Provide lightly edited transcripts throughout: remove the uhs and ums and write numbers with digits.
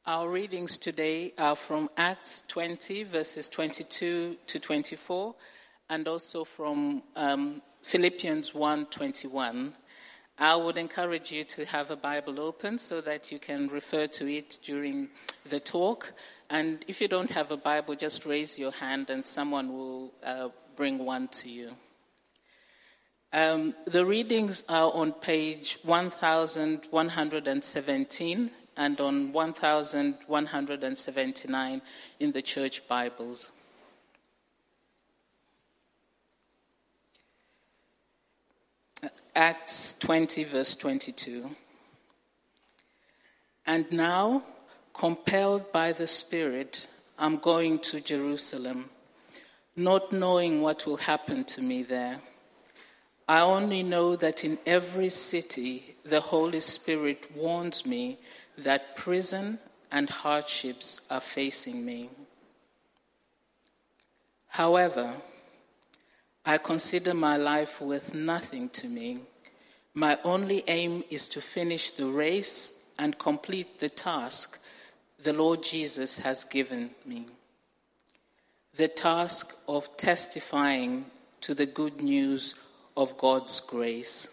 Our readings today are from Acts 20, verses 22 to 24, and also from Philippians 1:21. I would encourage you to have a Bible open so that you can refer to it during the talk. And if you don't have a Bible, just raise your hand and someone will bring one to you. The readings are on page 1117 and on 1179 in the church Bibles. Acts 20, verse 22. And now, compelled by the Spirit, I'm going to Jerusalem, not knowing what will happen to me there. I only know that in every city, the Holy Spirit warns me that prison and hardships are facing me. However, I consider my life worth nothing to me. My only aim is to finish the race and complete the task the Lord Jesus has given me. The task of testifying to the good news of God's grace.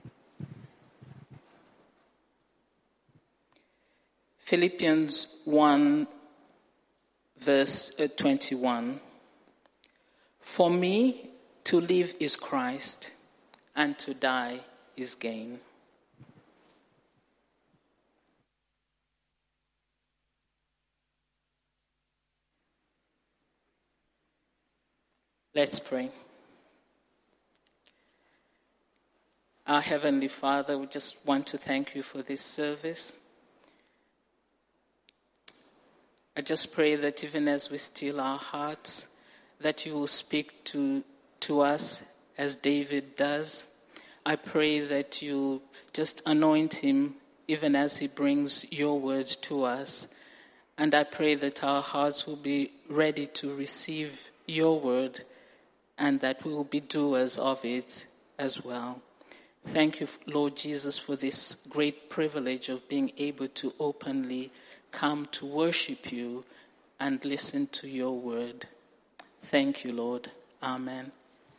Philippians 1, verse 21. For me, to live is Christ, and to die is gain. Let's pray. Our Heavenly Father, we just want to thank you for this service. I just pray that even as we still our hearts, that you will speak to us as David does. I pray that you just anoint him even as he brings your words to us. And I pray that our hearts will be ready to receive your word and that we will be doers of it as well. Thank you, Lord Jesus, for this great privilege of being able to openly come to worship you and listen to your word. Thank you, Lord. Amen.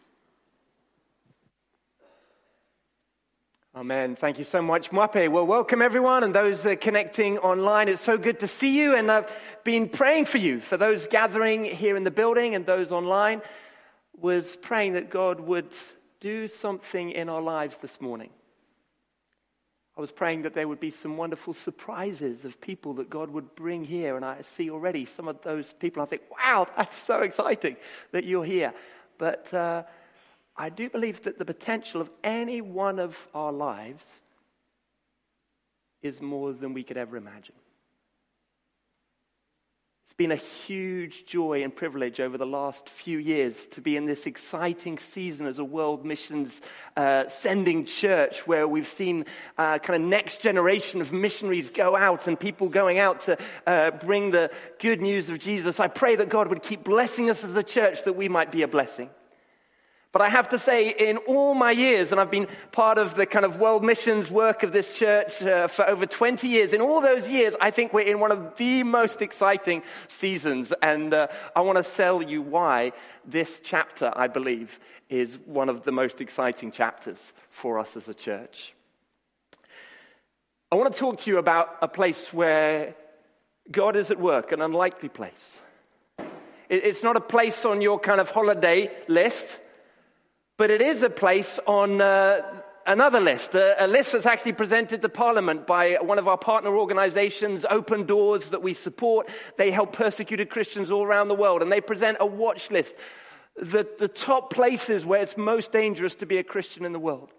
Amen. Thank you so much, Mwape. Well, welcome everyone and those connecting online. It's so good to see you, and I've been praying for you. For those gathering here in the building and those online, was praying that God would do something in our lives this morning. I was praying that there would be some wonderful surprises of people that God would bring here, and I see already some of those people. I think, wow, that's so exciting that you're here. But I do believe that the potential of any one of our lives is more than we could ever imagine. It's been a huge joy and privilege over the last few years to be in this exciting season as a world missions sending church, where we've seen kind of next generation of missionaries go out and people going out to bring the good news of Jesus. I pray that God would keep blessing us as a church, that we might be a blessing. But I have to say, in all my years, and I've been part of the kind of world missions work of this church for over 20 years, in all those years, I think we're in one of the most exciting seasons. And I want to tell you why this chapter, I believe, is one of the most exciting chapters for us as a church. I want to talk to you about a place where God is at work, an unlikely place. It's not a place on your kind of holiday list, but it is a place on another list, a list that's actually presented to Parliament by one of our partner organizations, Open Doors, that we support. They help persecuted Christians all around the world, and they present a watch list, the top places where it's most dangerous to be a Christian in the world.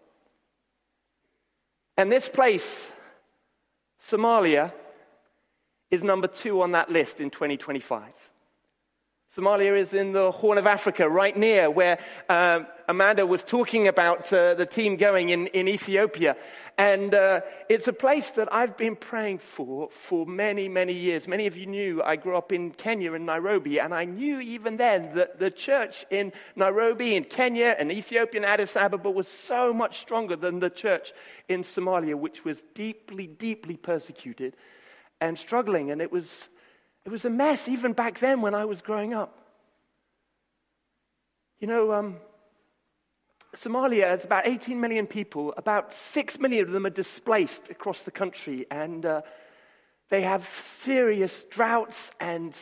And this place, Somalia, is number 2 on that list in 2025. Somalia is in the Horn of Africa, right near where Amanda was talking about the team going in Ethiopia. And it's a place that I've been praying for many, many years. Many of you knew I grew up in Kenya, in Nairobi, and I knew even then that the church in Nairobi, in Kenya, and Ethiopia, and Addis Ababa was so much stronger than the church in Somalia, which was deeply, deeply persecuted and struggling, and it was a mess even back then when I was growing up. You know, Somalia has about 18 million people. About 6 million of them are displaced across the country, and they have serious droughts and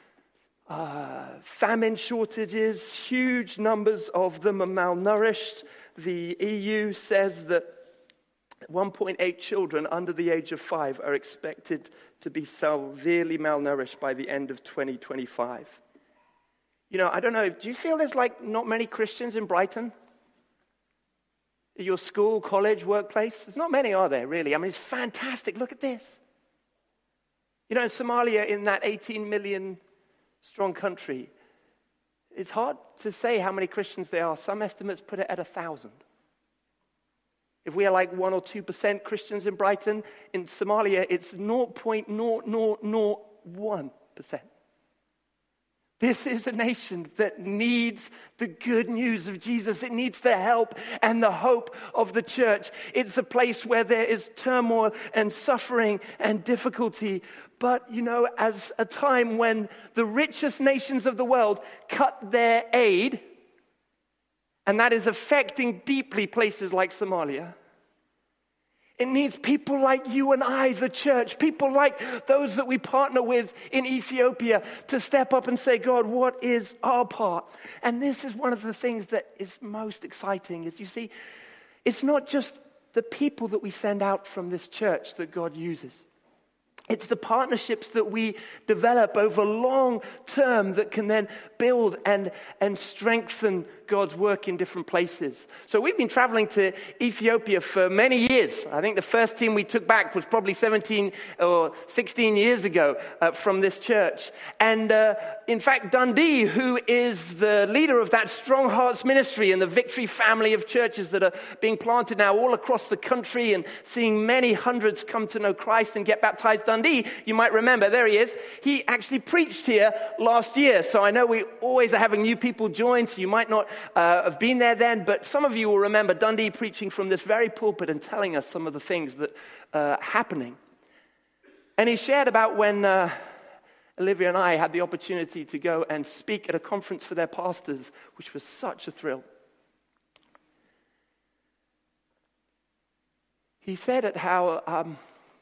famine shortages. Huge numbers of them are malnourished. The EU says that 1.8 children under the age of 5 are expected to be severely malnourished by the end of 2025. You know, I don't know, do you feel there's like not many Christians in Brighton? At your school, college, workplace? There's not many, are there, really? I mean, it's fantastic. Look at this. You know, in Somalia, in that 18 million strong country, it's hard to say how many Christians there are. Some estimates put it at 1,000. If we are like 1 or 2% Christians in Brighton, in Somalia, it's 0.0001%. This is a nation that needs the good news of Jesus. It needs the help and the hope of the church. It's a place where there is turmoil and suffering and difficulty. But, you know, as a time when the richest nations of the world cut their aid, and that is affecting deeply places like Somalia, it needs people like you and I, the church, people like those that we partner with in Ethiopia, to step up and say, God, what is our part? And this is one of the things that is most exciting, is you see, it's not just the people that we send out from this church that God uses. It's the partnerships that we develop over long term that can then build and strengthen God's work in different places. So we've been traveling to Ethiopia for many years. I think the first team we took back was probably 17 or 16 years ago from this church. And in fact, Dundee, who is the leader of that Strong Hearts ministry and the Victory family of churches that are being planted now all across the country and seeing many hundreds come to know Christ and get baptized. Dundee, you might remember, there he is. He actually preached here last year. So I know we always are having new people join, so you might not have been there then, but some of you will remember Dundee preaching from this very pulpit and telling us some of the things that are happening. And he shared about when Olivia and I had the opportunity to go and speak at a conference for their pastors, which was such a thrill. He said at how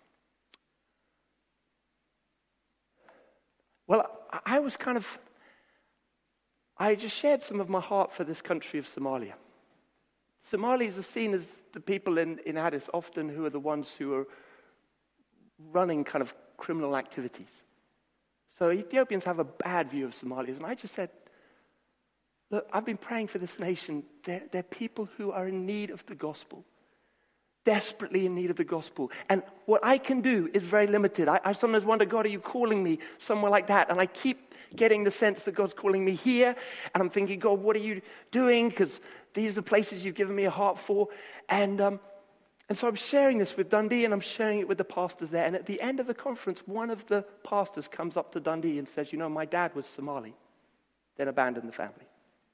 I just shared some of my heart for this country of Somalia. Somalis are seen as the people in Addis often who are the ones who are running kind of criminal activities. So Ethiopians have a bad view of Somalis. And I just said, look, I've been praying for this nation. They're people who are in need of the gospel. Desperately in need of the gospel. And what I can do is very limited. I sometimes wonder, God, are you calling me somewhere like that? And I keep getting the sense that God's calling me here. And I'm thinking, God, what are you doing? Because these are the places you've given me a heart for. And so I'm sharing this with Dundee, and I'm sharing it with the pastors there. And at the end of the conference, one of the pastors comes up to Dundee and says, you know, my dad was Somali, then abandoned the family.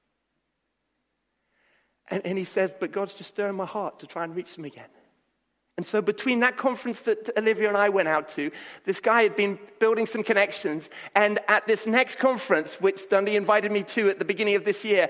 And he says, but God's just stirring my heart to try and reach them again. And so between that conference that Olivia and I went out to, this guy had been building some connections. And at this next conference, which Dundee invited me to at the beginning of this year,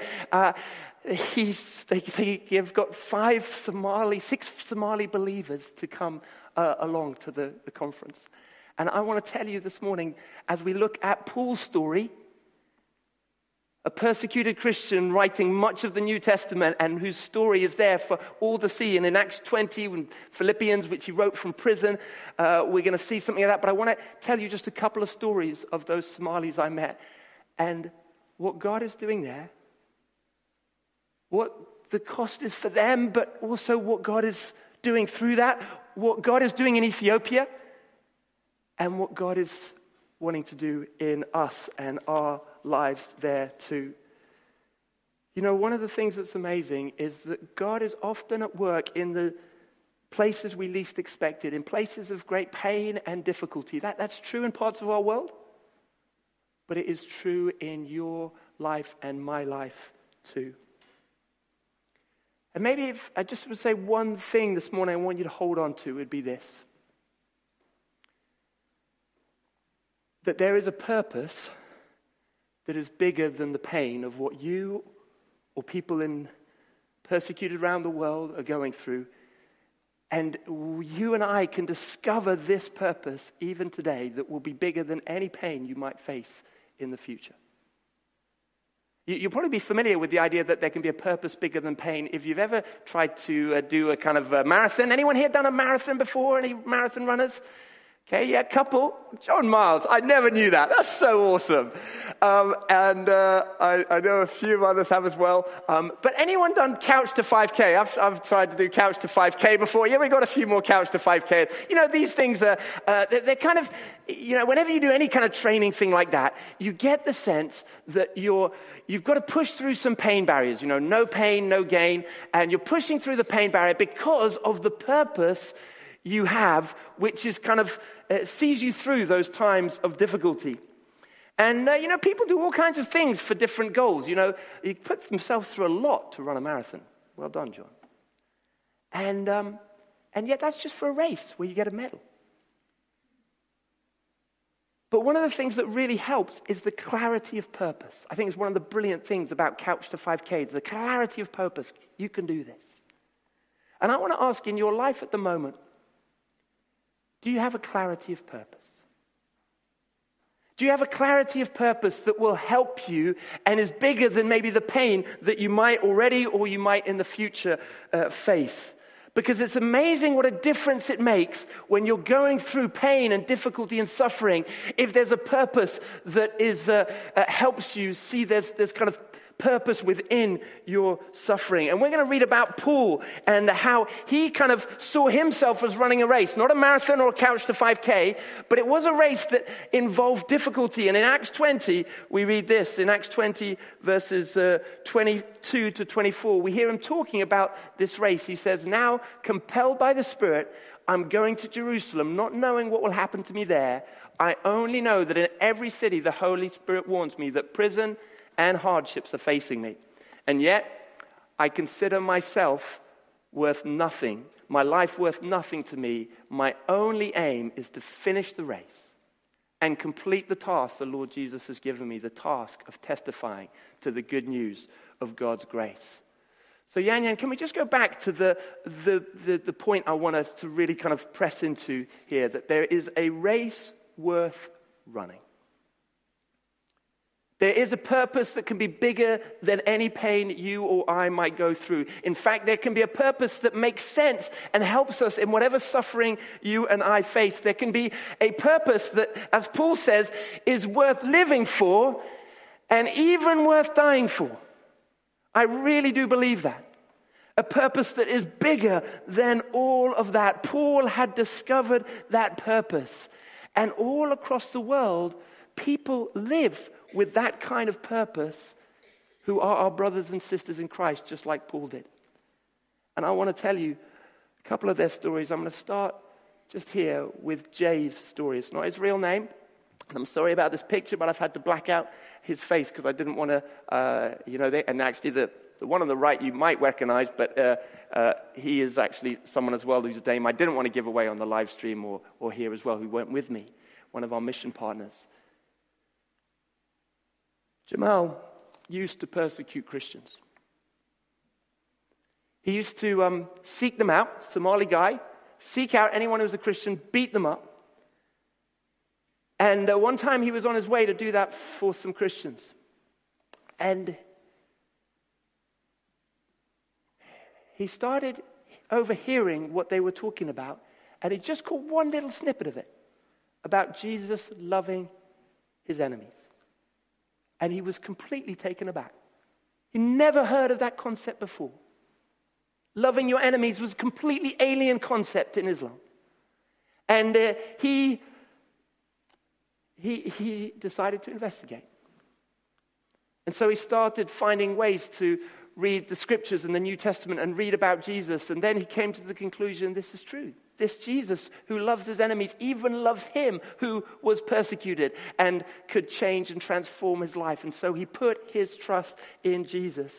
they've got 6 Somali believers to come along to the conference. And I want to tell you this morning, as we look at Paul's story, a persecuted Christian writing much of the New Testament and whose story is there for all to see. And in Acts 20, and Philippians, which he wrote from prison, we're going to see something of that. But I want to tell you just a couple of stories of those Somalis I met and what God is doing there, what the cost is for them, but also what God is doing through that, what God is doing in Ethiopia, and what God is wanting to do in us and our lives there too. You know, one of the things that's amazing is that God is often at work in the places we least expected, in places of great pain and difficulty. That's true in parts of our world, but it is true in your life and my life too. And maybe if I just would say one thing this morning I want you to hold on to, would be this. that there is a purpose that is bigger than the pain of what you or people persecuted around the world are going through. And you and I can discover this purpose even today that will be bigger than any pain you might face in the future. You'll probably be familiar with the idea that there can be a purpose bigger than pain. If you've ever tried to do a kind of a marathon. Anyone here done a marathon before? Any marathon runners? Okay, yeah, couple. John Miles, I never knew that. That's so awesome. I know a few others have as well. But anyone done Couch to 5K? I've tried to do Couch to 5K before. Yeah, we got a few more Couch to 5K. You know, these things are, they're kind of, you know, whenever you do any kind of training thing like that, you get the sense that you've got to push through some pain barriers. You know, no pain, no gain. And you're pushing through the pain barrier because of the purpose you have, which is kind of sees you through those times of difficulty. And, you know, people do all kinds of things for different goals. You know, you put themselves through a lot to run a marathon. Well done, John. And yet that's just for a race where you get a medal. But one of the things that really helps is the clarity of purpose. I think it's one of the brilliant things about Couch to 5K, the clarity of purpose. You can do this. And I want to ask, in your life at the moment, do you have a clarity of purpose? Do you have a clarity of purpose that will help you and is bigger than maybe the pain that you might already or you might in the future face? Because it's amazing what a difference it makes when you're going through pain and difficulty and suffering. If there's a purpose that is helps you see there's kind of purpose within your suffering. And we're going to read about Paul and how he kind of saw himself as running a race, not a marathon or a Couch to 5K, but it was a race that involved difficulty. And in Acts 20, we read this. In Acts 20, verses 22 to 24, we hear him talking about this race. He says, "Now, compelled by the Spirit, I'm going to Jerusalem, not knowing what will happen to me there. I only know that in every city the Holy Spirit warns me that prison and hardships are facing me. And yet, I consider myself worth nothing, my life worth nothing to me. My only aim is to finish the race and complete the task the Lord Jesus has given me, the task of testifying to the good news of God's grace." So Yan, can we just go back to the point I want us to really kind of press into here, that there is a race worth running. There is a purpose that can be bigger than any pain you or I might go through. In fact, there can be a purpose that makes sense and helps us in whatever suffering you and I face. There can be a purpose that, as Paul says, is worth living for and even worth dying for. I really do believe that. A purpose that is bigger than all of that. Paul had discovered that purpose. And all across the world, people live with that kind of purpose who are our brothers and sisters in Christ, just like Paul did. And I want to tell you a couple of their stories. I'm going to start just here with Jay's story. It's not his real name. And I'm sorry about this picture, but I've had to black out his face because I didn't want to, and actually the one on the right you might recognize, but he is actually someone as well whose name I didn't want to give away on the live stream or here as well, who went with me, one of our mission partners. Jamal used to persecute Christians. He used to seek them out, Somali guy, seek out anyone who was a Christian, beat them up. And one time he was on his way to do that for some Christians. And he started overhearing what they were talking about, and he just caught one little snippet of it about Jesus loving his enemies. And he was completely taken aback. He never heard of that concept before. Loving your enemies was a completely alien concept in Islam. And he decided to investigate. And so he started finding ways to read the scriptures in the New Testament and read about Jesus. And then he came to the conclusion, this is true. This Jesus who loves his enemies even loves him who was persecuted and could change and transform his life. And so he put his trust in Jesus.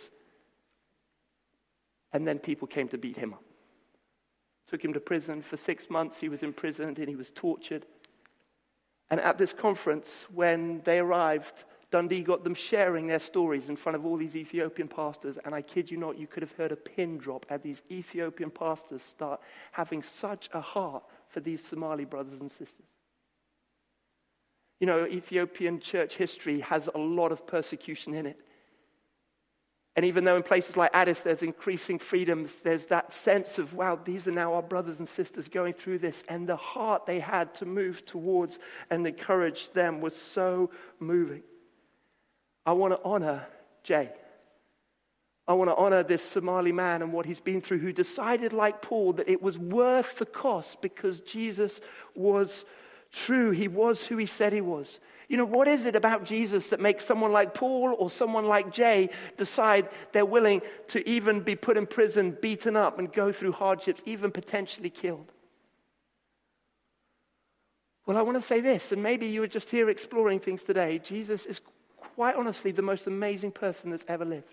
And then people came to beat him up. Took him to prison for 6 months. He was imprisoned and he was tortured. And at this conference, when they arrived, Dundee got them sharing their stories in front of all these Ethiopian pastors. And I kid you not, you could have heard a pin drop as these Ethiopian pastors start having such a heart for these Somali brothers and sisters. You know, Ethiopian church history has a lot of persecution in it. And even though in places like Addis there's increasing freedoms, there's that sense of, wow, these are now our brothers and sisters going through this. And the heart they had to move towards and encourage them was so moving. I want to honor Jay. I want to honor this Somali man and what he's been through, who decided, like Paul, that it was worth the cost because Jesus was true. He was who he said he was. You know, what is it about Jesus that makes someone like Paul or someone like Jay decide they're willing to even be put in prison, beaten up, and go through hardships, even potentially killed? Well, I want to say this, and maybe you were just here exploring things today. Jesus is quite honestly the most amazing person that's ever lived.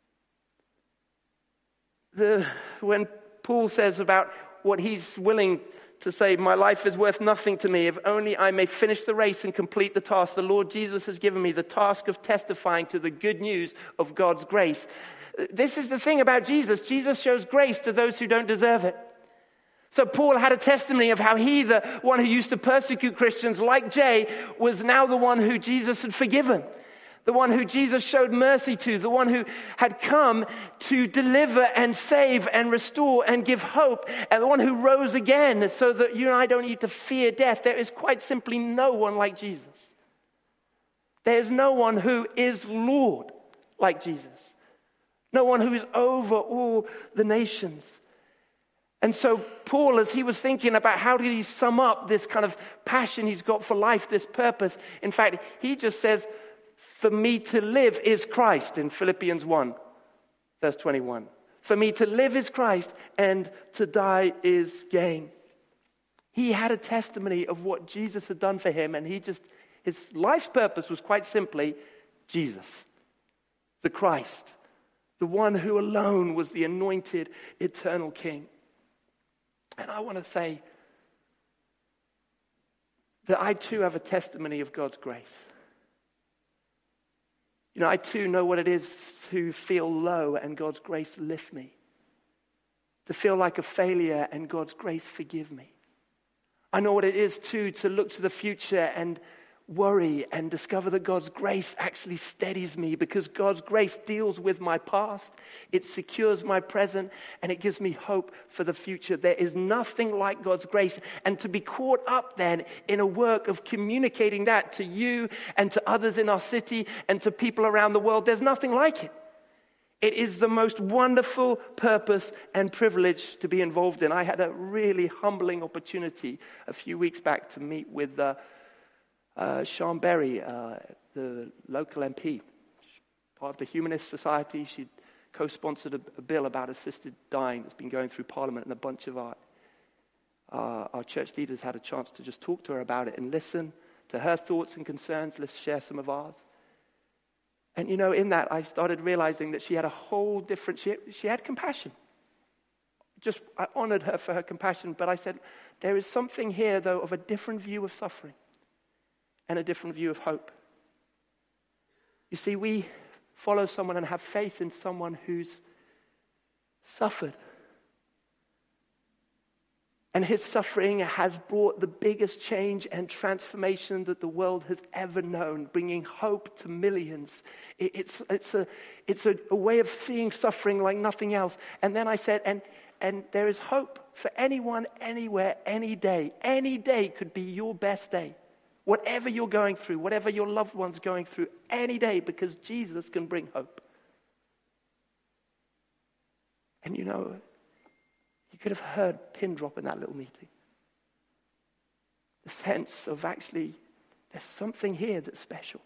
When Paul says about what he's willing to say, my life is worth nothing to me, if only I may finish the race and complete the task the Lord Jesus has given me, the task of testifying to the good news of God's grace. This is the thing about Jesus. Jesus shows grace to those who don't deserve it. So Paul had a testimony of how he, the one who used to persecute Christians like Jay, was now the one who Jesus had forgiven. The one who Jesus showed mercy to, the one who had come to deliver and save and restore and give hope, and the one who rose again so that you and I don't need to fear death. There is quite simply no one like Jesus. There is no one who is Lord like Jesus. No one who is over all the nations. And so Paul, as he was thinking about how did he sum up this kind of passion he's got for life, this purpose, in fact, he just says, for me to live is Christ in Philippians 1, verse 21. For me to live is Christ and to die is gain. He had a testimony of what Jesus had done for him, and his life's purpose was quite simply Jesus, the Christ, the one who alone was the anointed eternal King. And I want to say that I too have a testimony of God's grace. You know, I too know what it is to feel low and God's grace lift me. To feel like a failure and God's grace forgive me. I know what it is too to look to the future and worry and discover that God's grace actually steadies me, because God's grace deals with my past, it secures my present, and it gives me hope for the future. There is nothing like God's grace. And to be caught up then in a work of communicating that to you and to others in our city and to people around the world, there's nothing like it. It is the most wonderful purpose and privilege to be involved in. I had a really humbling opportunity a few weeks back to meet with Sean Berry, the local MP, part of the Humanist Society. She co-sponsored a bill about assisted dying that's been going through Parliament, and a bunch of our church leaders had a chance to just talk to her about it and listen to her thoughts and concerns. Let's share some of ours. And you know, in that I started realizing that she had a whole different, she had compassion. I honored her for her compassion, but I said, there is something here though of a different view of suffering and a different view of hope. You see, we follow someone and have faith in someone who's suffered. And his suffering has brought the biggest change and transformation that the world has ever known, bringing hope to millions. It's a way of seeing suffering like nothing else. And then I said, and there is hope for anyone, anywhere, any day. Any day could be your best day. Whatever you're going through, whatever your loved one's going through, any day, because Jesus can bring hope. And you know, you could have heard pin drop in that little meeting. The sense of actually, there's something here that's special.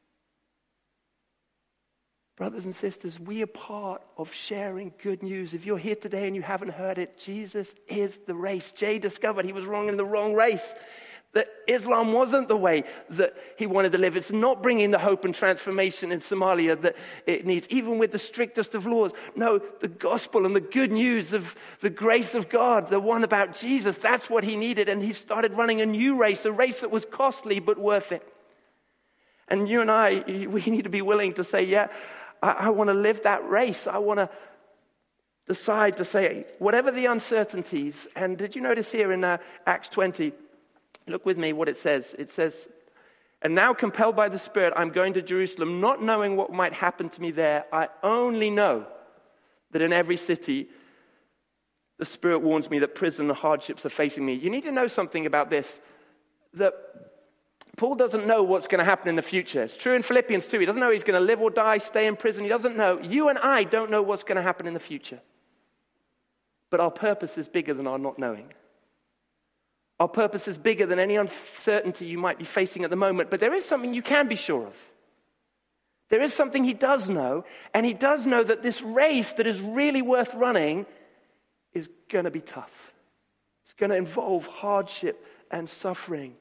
Brothers and sisters, we are part of sharing good news. If you're here today and you haven't heard it, Jesus is the race. Jay discovered he was wrong in the wrong race. That Islam wasn't the way that he wanted to live. It's not bringing the hope and transformation in Somalia that it needs, even with the strictest of laws. No, the gospel and the good news of the grace of God, the one about Jesus, that's what he needed. And he started running a new race, a race that was costly but worth it. And you and I, we need to be willing to say, yeah, I want to live that race. I want to decide to say, whatever the uncertainties. And did you notice here in Acts 20, look with me what it says. It says, and now compelled by the Spirit, I'm going to Jerusalem, not knowing what might happen to me there. I only know that in every city, the Spirit warns me that prison and hardships are facing me. You need to know something about this, that Paul doesn't know what's going to happen in the future. It's true in Philippians too. He doesn't know he's going to live or die, stay in prison. He doesn't know. You and I don't know what's going to happen in the future. But our purpose is bigger than our not knowing. Our purpose is bigger than any uncertainty you might be facing at the moment. But there is something you can be sure of. There is something he does know. And he does know that this race that is really worth running is going to be tough. It's going to involve hardship and suffering.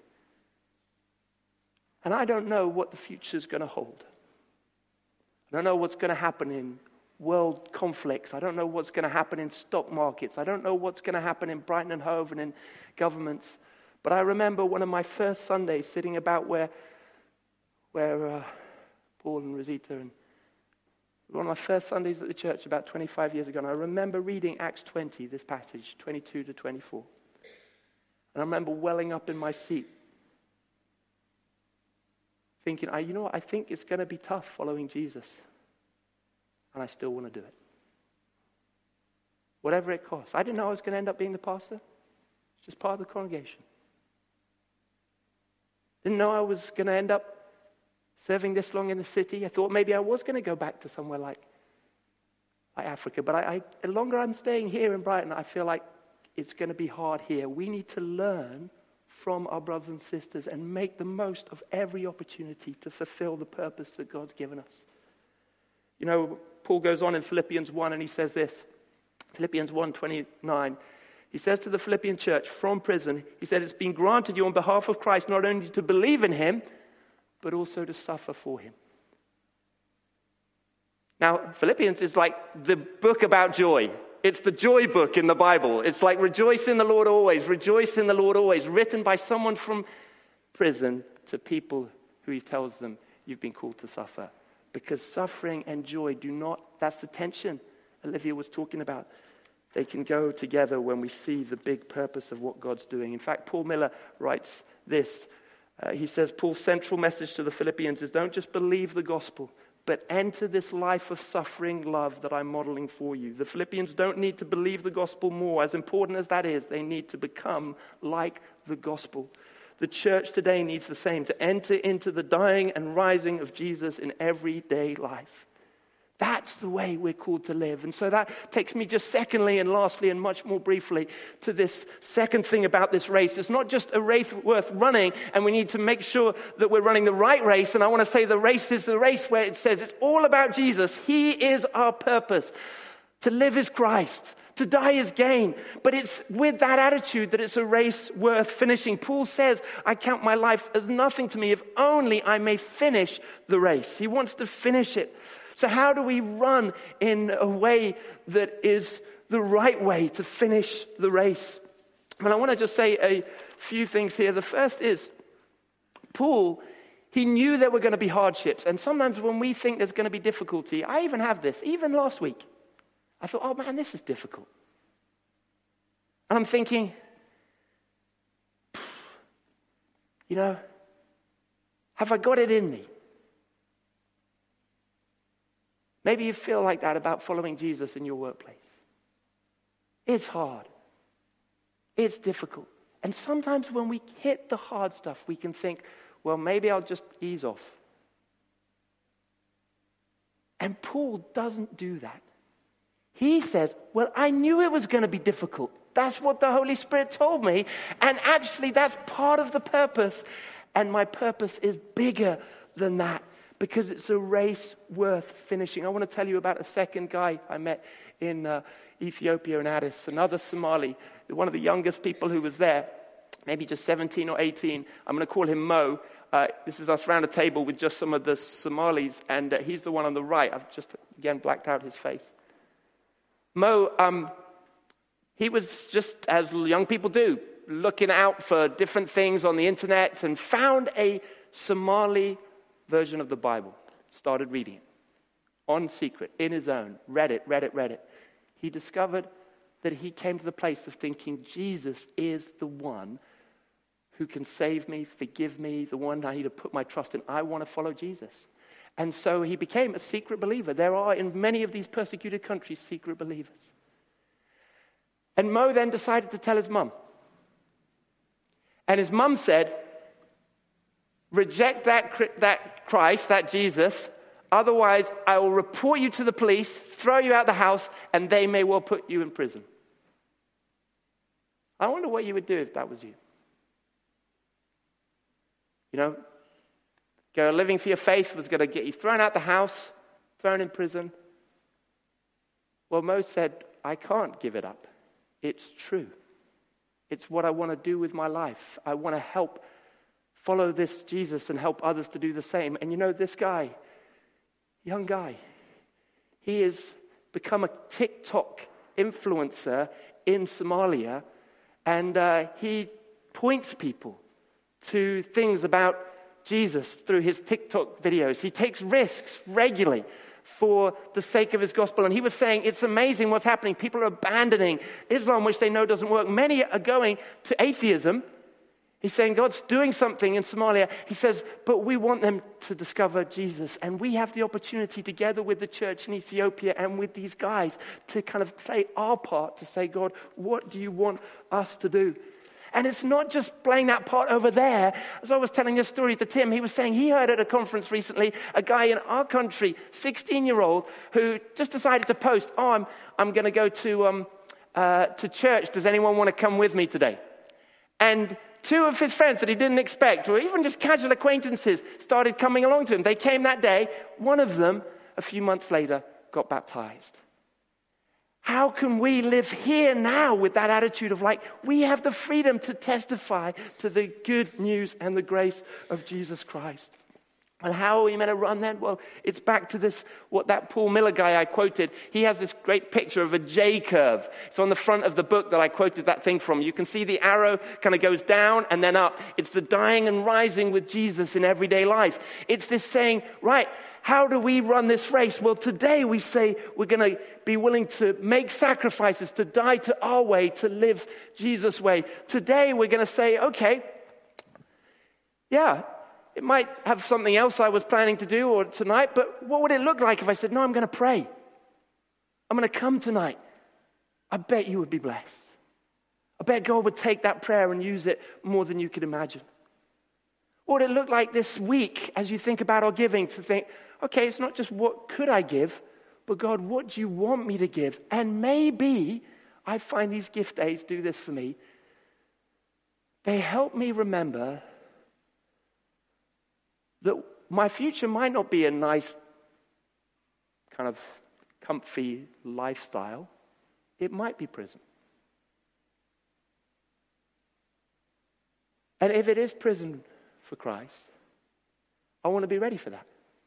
And I don't know what the future is going to hold. I don't know what's going to happen in world conflicts. I don't know what's going to happen in stock markets. I don't know what's going to happen in Brighton and Hove and in governments. But I remember one of my first Sundays sitting about where Paul and Rosita, and one of my first Sundays at the church about 25 years ago. And I remember reading Acts 20, this passage, 22 to 24. And I remember welling up in my seat, thinking, you know what, I think it's going to be tough following Jesus. And I still want to do it. Whatever it costs. I didn't know I was going to end up being the pastor. It's just part of the congregation. Didn't know I was going to end up serving this long in the city. I thought maybe I was going to go back to somewhere like Africa. But the longer I'm staying here in Brighton, I feel like it's going to be hard here. We need to learn from our brothers and sisters and make the most of every opportunity to fulfill the purpose that God's given us. You know, Paul goes on in Philippians 1 and he says this, Philippians 1:29. He says to the Philippian church from prison, he said, it's been granted you on behalf of Christ not only to believe in him, but also to suffer for him. Now, Philippians is like the book about joy. It's the joy book in the Bible. It's like rejoice in the Lord always, rejoice in the Lord always, written by someone from prison to people who he tells them, you've been called to suffer. Because suffering and joy that's the tension Olivia was talking about. They can go together when we see the big purpose of what God's doing. In fact, Paul Miller writes this. He says, Paul's central message to the Philippians is don't just believe the gospel, but enter this life of suffering love that I'm modeling for you. The Philippians don't need to believe the gospel more. As important as that is, they need to become like the gospel. The church today needs the same, to enter into the dying and rising of Jesus in everyday life. That's the way we're called to live. And so that takes me just secondly and lastly and much more briefly to this second thing about this race. It's not just a race worth running, and we need to make sure that we're running the right race. And I want to say the race is the race where it says it's all about Jesus. He is our purpose. To live is Christ. To die is gain. But it's with that attitude that it's a race worth finishing. Paul says, I count my life as nothing to me if only I may finish the race. He wants to finish it. So how do we run in a way that is the right way to finish the race? And I want to just say a few things here. The first is, Paul, he knew there were going to be hardships. And sometimes when we think there's going to be difficulty, I even have this, even last week. I thought, oh man, this is difficult. And I'm thinking, have I got it in me? Maybe you feel like that about following Jesus in your workplace. It's hard. It's difficult. And sometimes when we hit the hard stuff, we can think, well, maybe I'll just ease off. And Paul doesn't do that. He says, well, I knew it was going to be difficult. That's what the Holy Spirit told me. And actually, that's part of the purpose. And my purpose is bigger than that, because it's a race worth finishing. I want to tell you about a second guy I met in Ethiopia in Addis, another Somali, one of the youngest people who was there. maybe just 17 or 18. I'm going to call him Mo. This is us around a table with just some of the Somalis, and he's the one on the right. I've just, again, blacked out his face. Mo, he was just, as young people do, looking out for different things on the internet and found a Somali version of the Bible. Started reading it on secret, in his own. Read it. He discovered that he came to the place of thinking Jesus is the one who can save me, forgive me, the one I need to put my trust in. I want to follow Jesus. And so he became a secret believer. There are, in many of these persecuted countries, secret believers. And Mo then decided to tell his mum. And his mum said, reject that Christ, that Jesus, otherwise I will report you to the police, throw you out the house, and they may well put you in prison. I wonder what you would do if that was you. You know, living for your faith was going to get you thrown out the house, thrown in prison. Well, Mo said, I can't give it up. It's true. It's what I want to do with my life. I want to help follow this Jesus and help others to do the same. And you know, this guy, young guy, he has become a TikTok influencer in Somalia, and he points people to things about Jesus through his TikTok videos. He takes risks regularly for the sake of his gospel. And he was saying, it's amazing what's happening. People are abandoning Islam, which they know doesn't work. Many are going to atheism. He's saying God's doing something in Somalia. He says, but we want them to discover Jesus. And we have the opportunity together with the church in Ethiopia and with these guys to kind of play our part to say, God, what do you want us to do? And it's not just playing that part over there. As I was telling this story to Tim, he was saying he heard at a conference recently a guy in our country, 16-year-old, who just decided to post, I'm going to go to church. Does anyone want to come with me today? And two of his friends that he didn't expect, or even just casual acquaintances, started coming along to him. They came that day. One of them, a few months later, got baptized. How can we live here now with that attitude of like, we have the freedom to testify to the good news and the grace of Jesus Christ? And how are we meant to run then? Well, it's back to this, what that Paul Miller guy I quoted, he has this great picture of a J curve. It's on the front of the book that I quoted that thing from. You can see the arrow kind of goes down and then up. It's the dying and rising with Jesus in everyday life. It's this saying, right, how do we run this race? Well, today we say we're going to be willing to make sacrifices, to die to our way, to live Jesus' way. Today we're going to say, okay, yeah, it might have something else I was planning to do or tonight, but what would it look like if I said, no, I'm going to pray. I'm going to come tonight. I bet you would be blessed. I bet God would take that prayer and use it more than you could imagine. What would it look like this week as you think about our giving to think, okay, it's not just what could I give, but God, what do you want me to give? And maybe I find these gift days do this for me. They help me remember that my future might not be a nice kind of comfy lifestyle. It might be prison. And if it is prison for Christ, I want to be ready for that.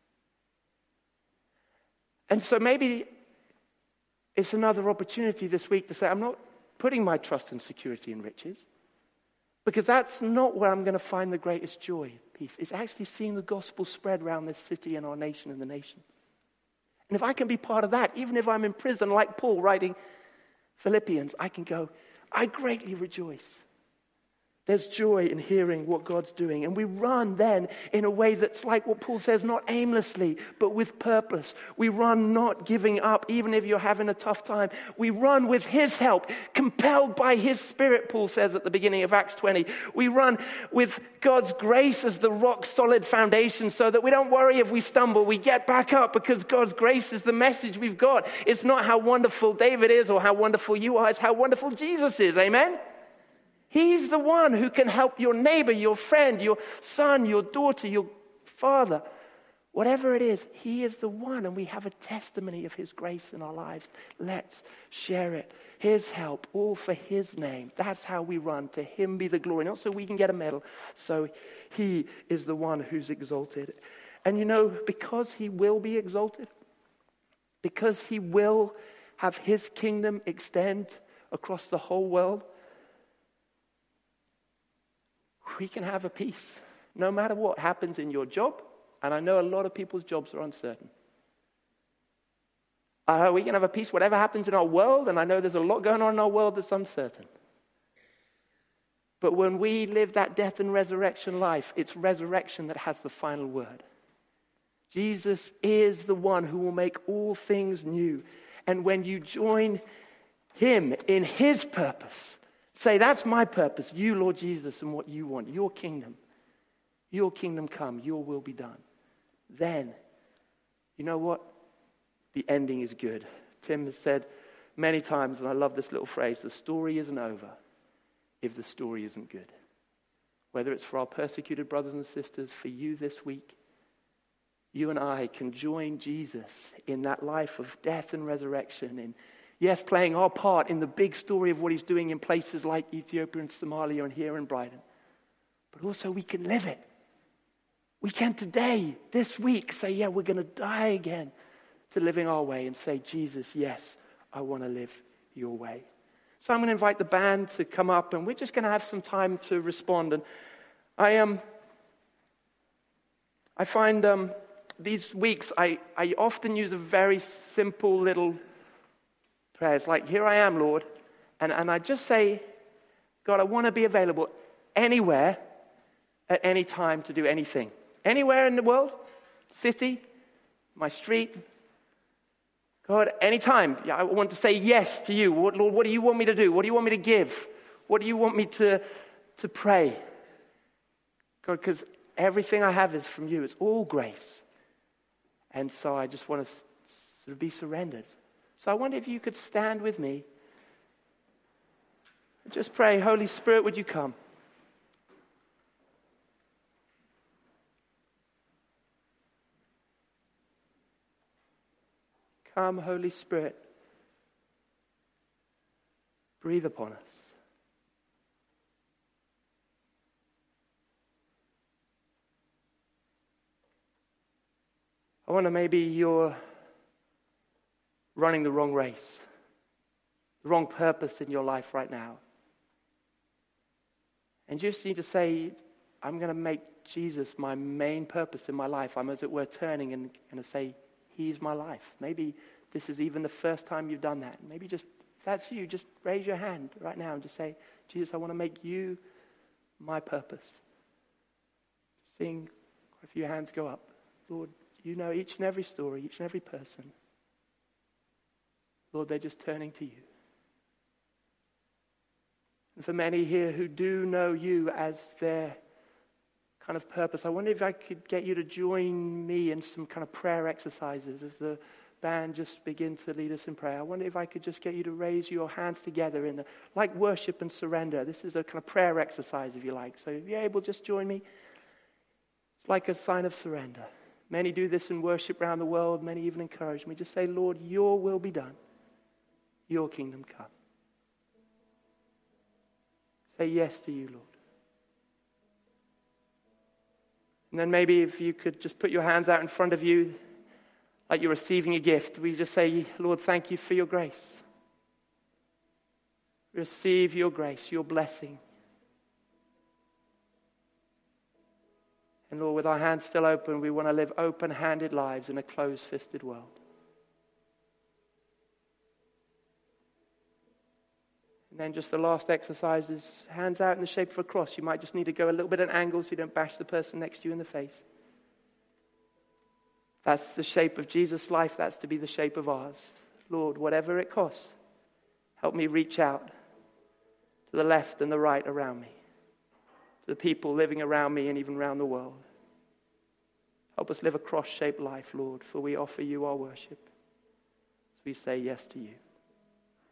And so maybe it's another opportunity this week to say, I'm not putting my trust and security in riches, because that's not where I'm going to find the greatest joy and peace. It's actually seeing the gospel spread around this city and our nation and the nations. And if I can be part of that, even if I'm in prison like Paul writing Philippians, I can go, I greatly rejoice. There's joy in hearing what God's doing. And we run then in a way that's like what Paul says, not aimlessly, but with purpose. We run not giving up, even if you're having a tough time. We run with his help, compelled by his Spirit, Paul says at the beginning of Acts 20. We run with God's grace as the rock-solid foundation so that we don't worry if we stumble. We get back up because God's grace is the message we've got. It's not how wonderful David is or how wonderful you are. It's how wonderful Jesus is. Amen? He's the one who can help your neighbor, your friend, your son, your daughter, your father Whatever it is, he is the one, and we have a testimony of his grace in our lives. Let's share it. His help, all for his name. That's how we run. To him be the glory. Not so we can get a medal, so he is the one who's exalted. And you know, because he will be exalted, because he will have his kingdom extend across the whole world, we can have a peace. No matter what happens in your job, and I know a lot of people's jobs are uncertain. We can have a peace whatever happens in our world, and I know there's a lot going on in our world that's uncertain. But when we live that death and resurrection life, it's resurrection that has the final word. Jesus is the one who will make all things new. And when you join him in his purpose, say, that's my purpose, you, Lord Jesus, and what you want, your kingdom come, your will be done. Then, you know what? The ending is good. Tim has said many times, and I love this little phrase, the story isn't over if the story isn't good. Whether it's for our persecuted brothers and sisters, for you this week, you and I can join Jesus in that life of death and resurrection, and yes, playing our part in the big story of what he's doing in places like Ethiopia and Somalia and here in Brighton. But also we can live it. We can today, this week, say, yeah, we're going to die again to living our way and say, Jesus, yes, I want to live your way. So I'm going to invite the band to come up, and we're just going to have some time to respond. And I find these weeks, I often use a very simple little prayers, like, here I am, Lord. And I just say, God, I want to be available anywhere, at any time to do anything. Anywhere in the world, city, my street. God, anytime, I want to say yes to you. Lord, what do you want me to do? What do you want me to give? What do you want me to pray? God, because everything I have is from you. It's all grace. And so I just want to sort of be surrendered. So I wonder if you could stand with me. Just pray, Holy Spirit, would you come? Come, Holy Spirit. Breathe upon us. I wonder, maybe you're running the wrong race, the wrong purpose in your life right now. And you just need to say, I'm going to make Jesus my main purpose in my life. I'm, as it were, turning and going to say, he's my life. Maybe this is even the first time you've done that. Maybe just, if that's you, just raise your hand right now and just say, Jesus, I want to make you my purpose. Seeing a few hands go up. Lord, you know each and every story, each and every person. Lord, they're just turning to you. And for many here who do know you as their kind of purpose, I wonder if I could get you to join me in some kind of prayer exercises as the band just begin to lead us in prayer. I wonder if I could just get you to raise your hands together in like worship and surrender. This is a kind of prayer exercise, if you like. So if you're able, just join me. It's like a sign of surrender. Many do this in worship around the world. Many even encourage me. Just say, Lord, your will be done. Your kingdom come. Say yes to you, Lord. And then maybe if you could just put your hands out in front of you like you're receiving a gift. We just say, Lord, thank you for your grace. Receive your grace, your blessing. And Lord, with our hands still open, we want to live open-handed lives in a closed-fisted world. And then just the last exercise is hands out in the shape of a cross. You might just need to go a little bit at an angle so you don't bash the person next to you in the face. That's the shape of Jesus' life. That's to be the shape of ours. Lord, whatever it costs, help me reach out to the left and the right around me, to the people living around me and even around the world. Help us live a cross-shaped life, Lord, for we offer you our worship. So we say yes to you.